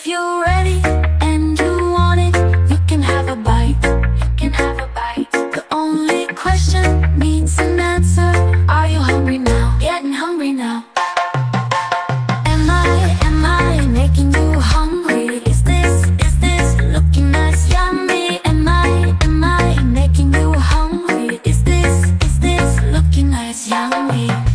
you're ready and you want it, you can have a bite. You can have a bite. The only question needs an answer. Are you hungry now? Getting hungry now. Am I making you hungry? Is this looking nice, yummy? Am I making you hungry? Is this looking nice, yummy?